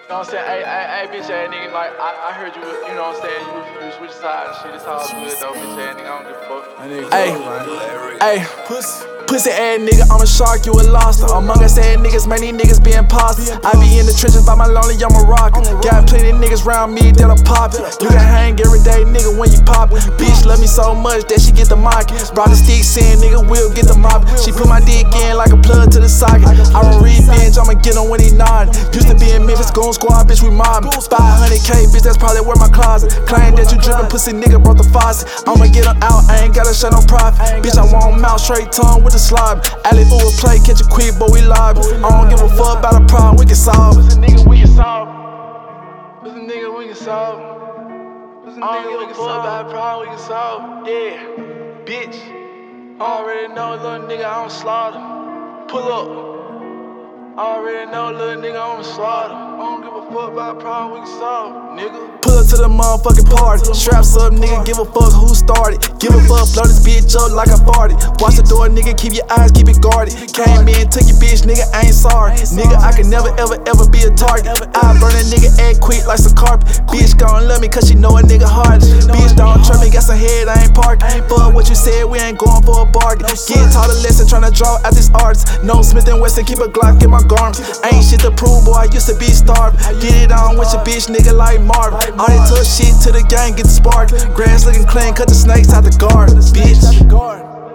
You know what I'm saying? Hey, bitch ass nigga, like, I heard you, you know what I'm saying? You switch sides and shit. It's all good though, bitch ass nigga. I don't give a fuck. Hey, pussy ass nigga, I'm a shark, you a lobster. Among us ass niggas, man, these niggas be imposters. I be in the trenches by my lonely, I'm a rocker. Got plenty niggas round me that'll pop it. You can hang every day, nigga, when you pop it. Bitch love me so much that she get the mock. Brought the stick saying, nigga, we'll get the mop. She put my dick in like a plug to the socket. I don't revenge, I'ma get him when he nod. Used to be in Memphis, goon squad, bitch, we mobbin'. 500K, bitch, that's probably where my closet. Claim that you drippin', pussy nigga brought the faucet. I'ma get him out, I ain't gotta show no profit. Bitch, I want mouth straight tongue with the slob. Alley ooh play, catch a quick, but we live. I don't give a fuck about a problem, we can solve. Pussy nigga, we can solve. Pussy nigga, we can solve. Pussy nigga, we can solve. About a problem, we can solve. Yeah, bitch. I already know, little nigga, I don't slaughter. Pull up. I already know, little nigga, I'm a slaughter. I don't give a fuck about a problem we can solve, nigga. Pull up to the motherfucking party. Straps up, nigga, give a fuck who started. Give a fuck, blow this bitch up like I farted. Watch the door, nigga, keep your eyes, keep it guarded. Came in, took your bitch, nigga, I ain't sorry. Nigga, I can never, ever be a target. I burn a nigga egg quick like some carpet. Bitch gon' love me cause she know a nigga hard. Bitch don't trust me, got some head, I ain't parked. Fuck what you said, we ain't going for a bargain. Get taught a lesson, tryna draw out this artist. No Smith & Wesson, keep a Glock in my garment. Ain't shit to prove, boy, I used to be starved. Get it on with your bitch, nigga, like Marvin. All they took shit to the gang, get the spark. Grass looking clean, cut the snakes out the guard, bitch.